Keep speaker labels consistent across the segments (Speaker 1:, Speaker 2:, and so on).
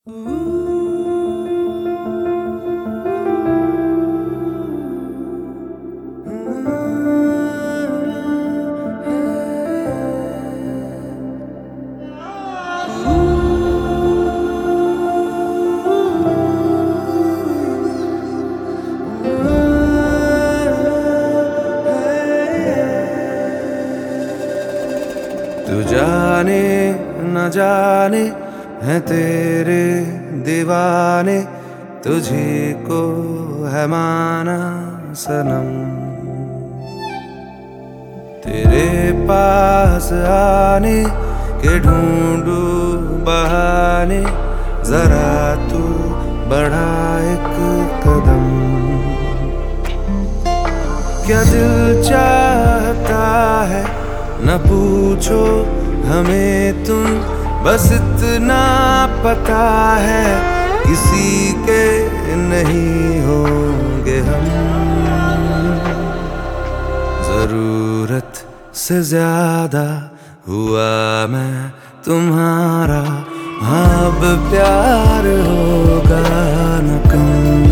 Speaker 1: तू जाने न जाने है तेरे दीवाने, तुझे को है माना सनम। तेरे पास आने के ढूंढू बहाने, जरा तू बढ़ा एक कदम। क्या दिल चाहता है न पूछो हमें तुम, बस इतना पता है किसी के नहीं होंगे हम। जरूरत से ज्यादा हुआ मैं तुम्हारा, अब प्यार होगा न कम।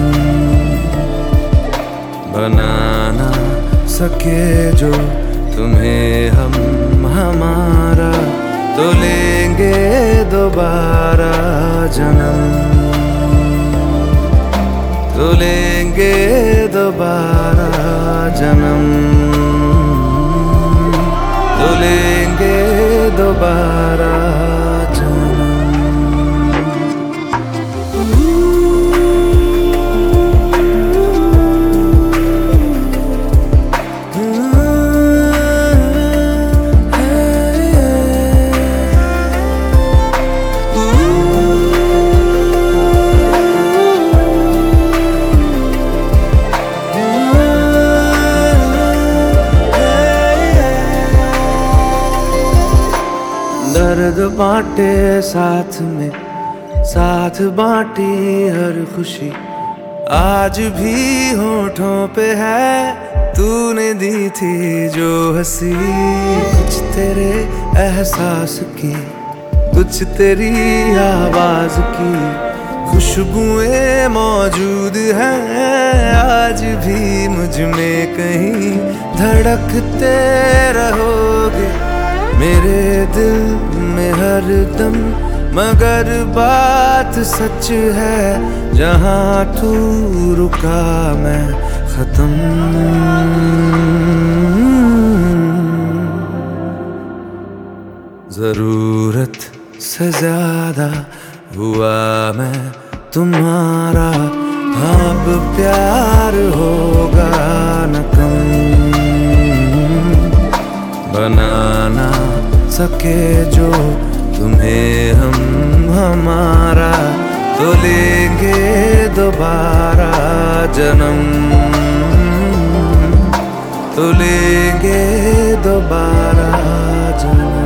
Speaker 1: बनाना सके जो तुम्हें हम हमारा, तो लेंगे दोबारा जन्म, तो लेंगे दोबारा जन्म, तो लेंगे दोबारा जन्म। दर्द बांटे साथ में, साथ बांटी हर खुशी, आज भी होठों पे है तूने दी थी जो हंसी। कुछ तेरे एहसास की, कुछ तेरी आवाज की खुशबुएं मौजूद हैं आज भी मुझ में कहीं। धड़कते रहोगे मेरे दिल में हर दम, मगर बात सच है जहां तू रुका मैं खत्म। जरूरत से ज्यादा हुआ मैं तुम्हारा, अब प्यार होगा न कम। बनाना सके जो तुम्हें हम हमारा, तो लेंगे दोबारा जन्म, तो लेंगे दोबारा जन्म।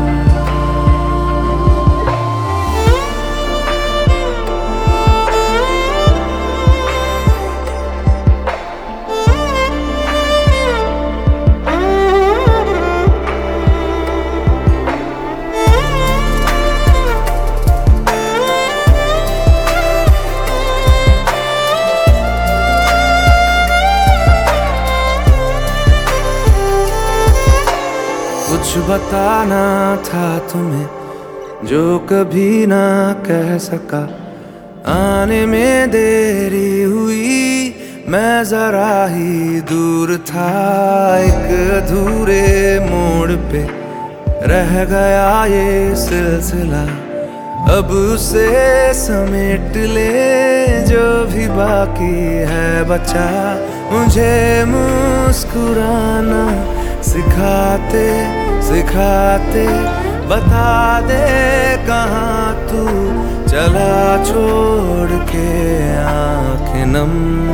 Speaker 1: कुछ बताना था तुम्हें जो कभी ना कह सका, आने में देरी हुई मैं जरा ही दूर था। एक अधूरे मोड़ पे रह गया ये सिलसिला, अब उसे समेट ले जो भी बाकी है बचा। मुझे मुस्कुराना सिखाते सिखाते बता दे कहाँ तू चला छोड़ के आँखें नम।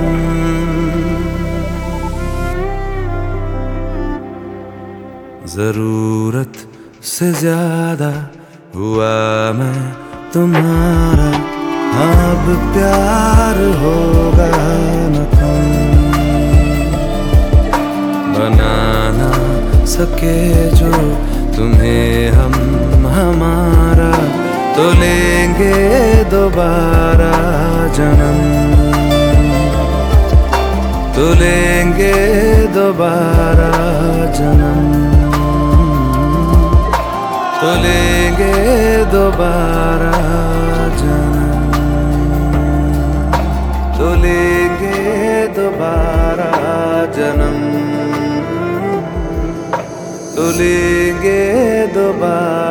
Speaker 1: जरूरत से ज्यादा हुआ मैं तुम्हारा, अब प्यार होगा न कम। बनाना सके जो तुम्हें हम हमारा, तो लेंगे दोबारा जन्म, तो लेंगे दोबारा जन्म, तो लेंगे दोबारा जन्म, तो लेंगे दोबारा जन्म, तो लेंगे दोबारा